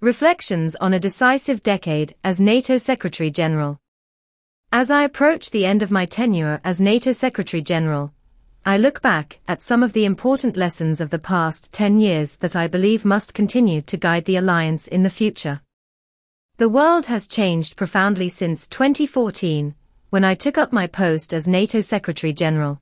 Reflections on a decisive decade as NATO Secretary General. As I approach the end of my tenure as NATO Secretary General, I look back at some of the important lessons of the past 10 years that I believe must continue to guide the alliance in the future. The world has changed profoundly since 2014, when I took up my post as NATO Secretary General.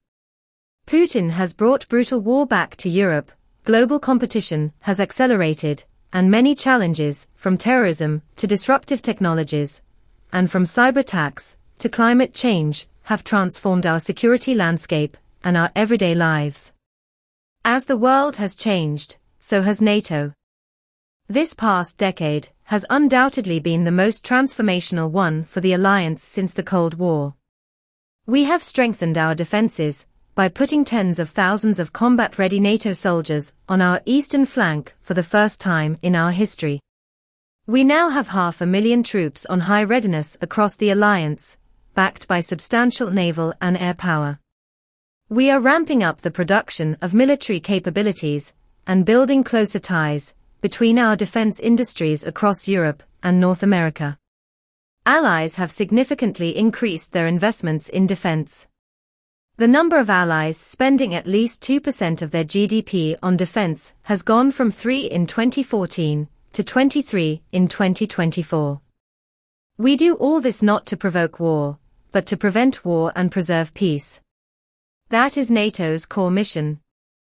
Putin has brought brutal war back to Europe, global competition has accelerated, and many challenges, from terrorism to disruptive technologies, and from cyber attacks to climate change, have transformed our security landscape and our everyday lives. As the world has changed, so has NATO. This past decade has undoubtedly been the most transformational one for the alliance since the Cold War. We have strengthened our defenses by putting tens of thousands of combat-ready NATO soldiers on our eastern flank for the first time in our history. We now have 500,000 troops on high readiness across the alliance, backed by substantial naval and air power. We are ramping up the production of military capabilities and building closer ties between our defense industries across Europe and North America. Allies have significantly increased their investments in defense. The number of allies spending at least 2% of their GDP on defense has gone from 3 in 2014 to 23 in 2024. We do all this not to provoke war, but to prevent war and preserve peace. That is NATO's core mission.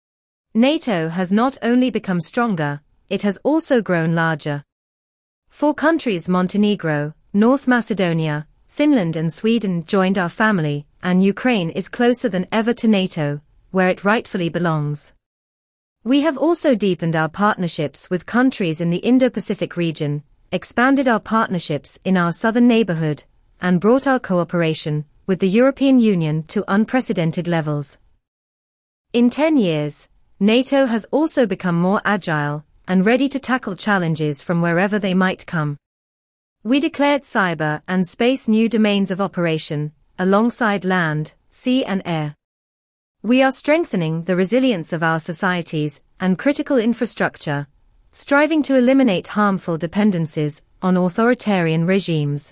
NATO has not only become stronger, it has also grown larger. 4 countries, Montenegro, North Macedonia, Finland and Sweden, joined our family, and Ukraine is closer than ever to NATO, where it rightfully belongs. We have also deepened our partnerships with countries in the Indo-Pacific region, expanded our partnerships in our southern neighborhood, and brought our cooperation with the European Union to unprecedented levels. In 10 years, NATO has also become more agile and ready to tackle challenges from wherever they might come. We declared cyber and space new domains of operation, alongside land, sea and air. We are strengthening the resilience of our societies and critical infrastructure, striving to eliminate harmful dependencies on authoritarian regimes.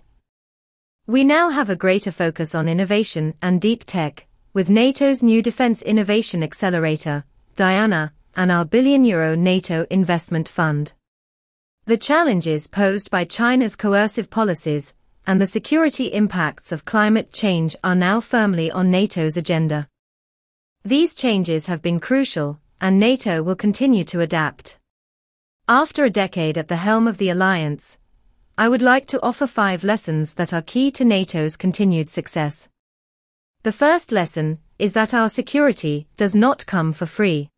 We now have a greater focus on innovation and deep tech, with NATO's new Defense Innovation Accelerator, DIANA, and our €1 billion NATO Investment Fund. The challenges posed by China's coercive policies and the security impacts of climate change are now firmly on NATO's agenda. These changes have been crucial, and NATO will continue to adapt. After a decade at the helm of the alliance, I would like to offer 5 lessons that are key to NATO's continued success. The first lesson is that our security does not come for free.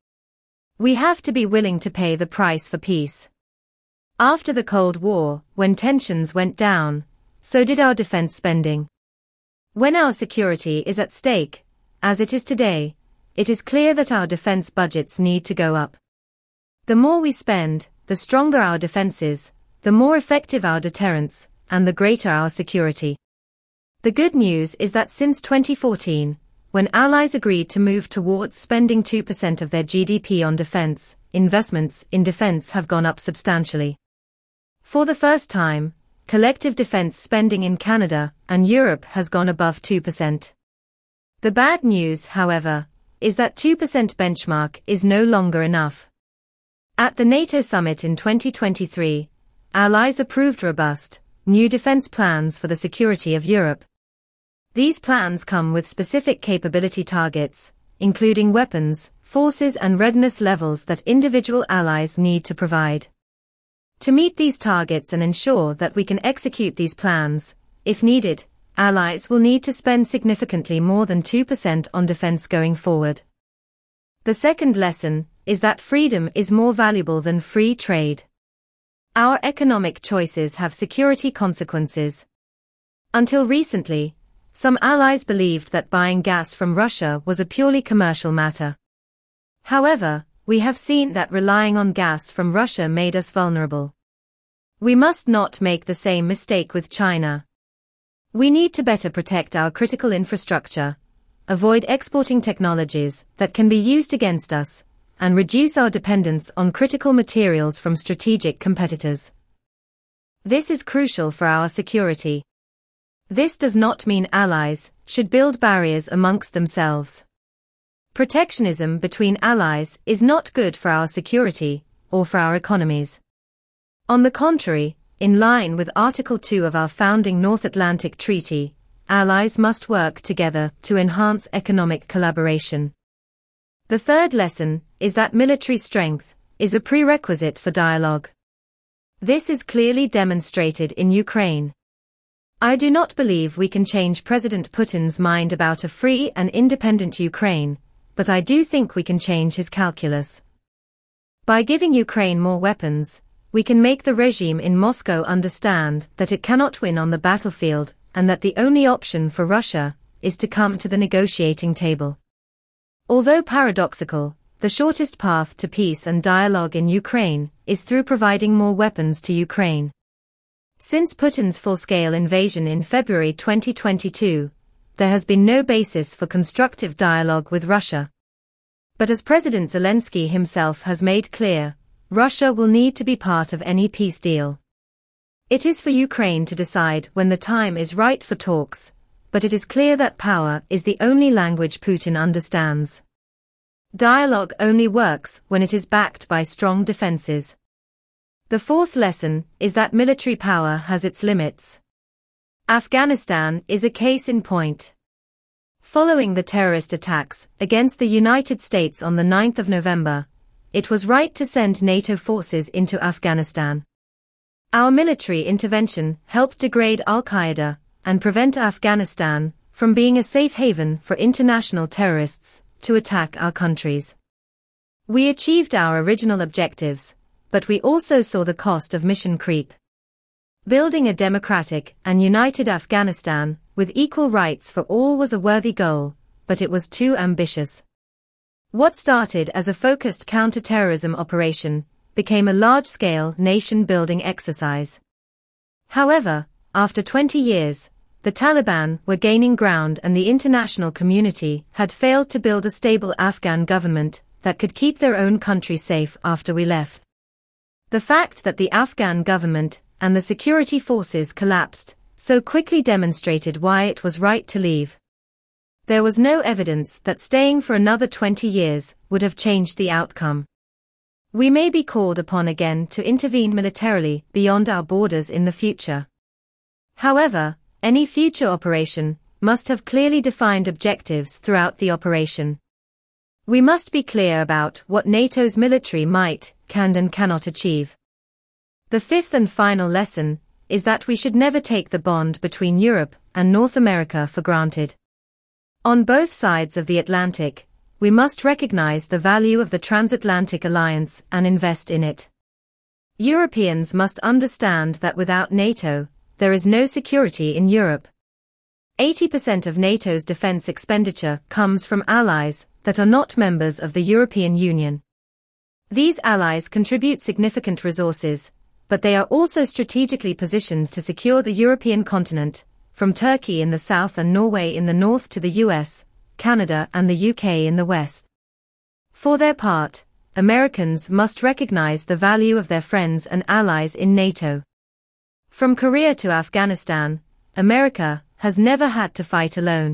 We have to be willing to pay the price for peace. After the Cold War, when tensions went down, so did our defense spending. When our security is at stake, as it is today, it is clear that our defense budgets need to go up. The more we spend, the stronger our defenses, the more effective our deterrence, and the greater our security. The good news is that since 2014, when allies agreed to move towards spending 2% of their GDP on defense, investments in defense have gone up substantially. For the first time, collective defense spending in Canada and Europe has gone above 2%. The bad news, however, is that 2% benchmark is no longer enough. At the NATO summit in 2023, allies approved robust, new defense plans for the security of Europe. These plans come with specific capability targets, including weapons, forces and readiness levels that individual allies need to provide. To meet these targets and ensure that we can execute these plans, if needed, allies will need to spend significantly more than 2% on defense going forward. The second lesson is that freedom is more valuable than free trade. Our economic choices have security consequences. Until recently, some allies believed that buying gas from Russia was a purely commercial matter. However, we have seen that relying on gas from Russia made us vulnerable. We must not make the same mistake with China. We need to better protect our critical infrastructure, avoid exporting technologies that can be used against us, and reduce our dependence on critical materials from strategic competitors. This is crucial for our security. This does not mean allies should build barriers amongst themselves. Protectionism between allies is not good for our security or for our economies. On the contrary, in line with Article 2 of our founding North Atlantic Treaty, allies must work together to enhance economic collaboration. The third lesson is that military strength is a prerequisite for dialogue. This is clearly demonstrated in Ukraine. I do not believe we can change President Putin's mind about a free and independent Ukraine, but I do think we can change his calculus. By giving Ukraine more weapons, we can make the regime in Moscow understand that it cannot win on the battlefield and that the only option for Russia is to come to the negotiating table. Although paradoxical, the shortest path to peace and dialogue in Ukraine is through providing more weapons to Ukraine. Since Putin's full-scale invasion in February 2022, there has been no basis for constructive dialogue with Russia. But as President Zelensky himself has made clear, Russia will need to be part of any peace deal. It is for Ukraine to decide when the time is right for talks, but it is clear that power is the only language Putin understands. Dialogue only works when it is backed by strong defenses. The fourth lesson is that military power has its limits. Afghanistan is a case in point. Following the terrorist attacks against the United States on the 9th of November, it was right to send NATO forces into Afghanistan. Our military intervention helped degrade Al-Qaeda and prevent Afghanistan from being a safe haven for international terrorists to attack our countries. We achieved our original objectives, but we also saw the cost of mission creep. Building a democratic and united Afghanistan with equal rights for all was a worthy goal, but it was too ambitious. What started as a focused counter-terrorism operation became a large-scale nation-building exercise. However, after 20 years, the Taliban were gaining ground and the international community had failed to build a stable Afghan government that could keep their own country safe after we left. The fact that the Afghan government and the security forces collapsed so quickly demonstrated why it was right to leave. There was no evidence that staying for another 20 years would have changed the outcome. We may be called upon again to intervene militarily beyond our borders in the future. However, any future operation must have clearly defined objectives throughout the operation. We must be clear about what NATO's military might, can and cannot achieve. The fifth and final lesson is that we should never take the bond between Europe and North America for granted. On both sides of the Atlantic, we must recognize the value of the transatlantic alliance and invest in it. Europeans must understand that without NATO, there is no security in Europe. 80% of NATO's defense expenditure comes from allies that are not members of the European Union. These allies contribute significant resources, but they are also strategically positioned to secure the European continent, from Turkey in the south and Norway in the north to the US, Canada and the UK in the west. For their part, Americans must recognize the value of their friends and allies in NATO. From Korea to Afghanistan, America has never had to fight alone.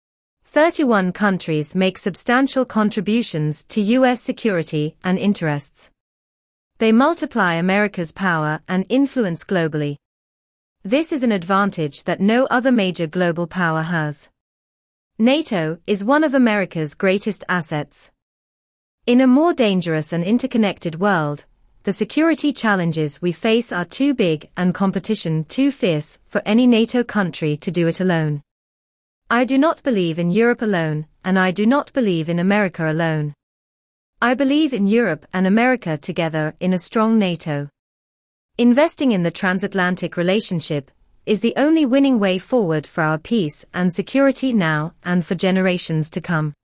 31 countries make substantial contributions to US security and interests. They multiply America's power and influence globally. This is an advantage that no other major global power has. NATO is one of America's greatest assets. In a more dangerous and interconnected world, the security challenges we face are too big and competition too fierce for any NATO country to do it alone. I do not believe in Europe alone, and I do not believe in America alone. I believe in Europe and America together in a strong NATO. Investing in the transatlantic relationship is the only winning way forward for our peace and security now and for generations to come.